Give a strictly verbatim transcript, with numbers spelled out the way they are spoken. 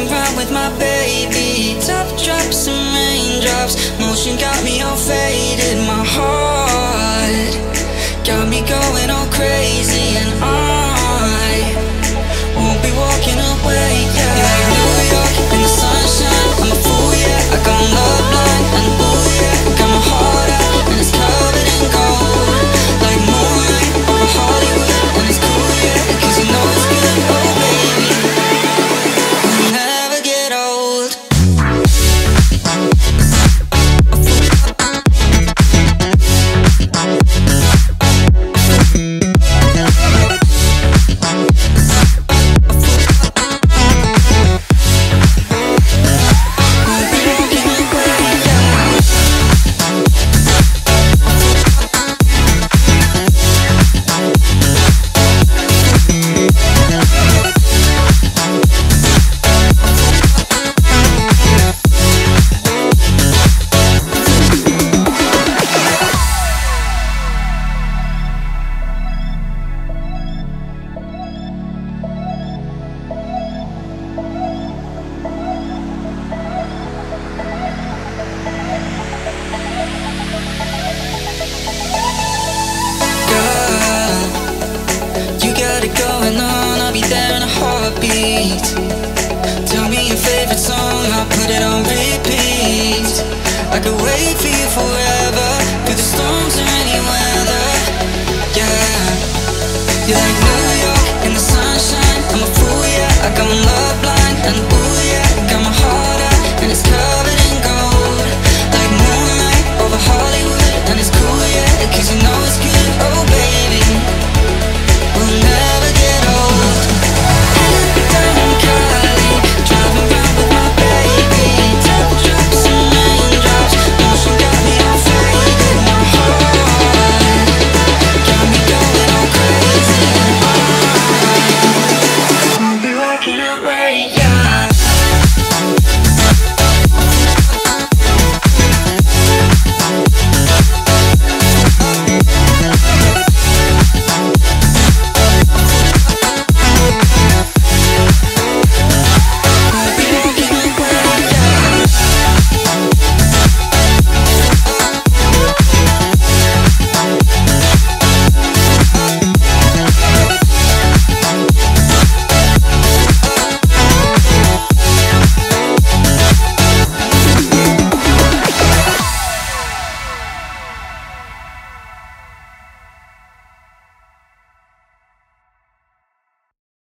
around with my baby. Top drops and raindrops, motion got me all faded. My heart got me going all crazy, and I won't be walking away. Yeah, like New York in the sunshine, I'm a fool, yeah. I got love blind and ooh yeah, got my heart out and it's covered in gold. Like moonlight over Hollywood, and it's cool, yeah, 'cause you know it's good. Oh baby, we'll never get old. Going on, I'll be there in a heartbeat. Tell me your favorite song, I'll put it on repeat. I could wait for you forever, through the storms and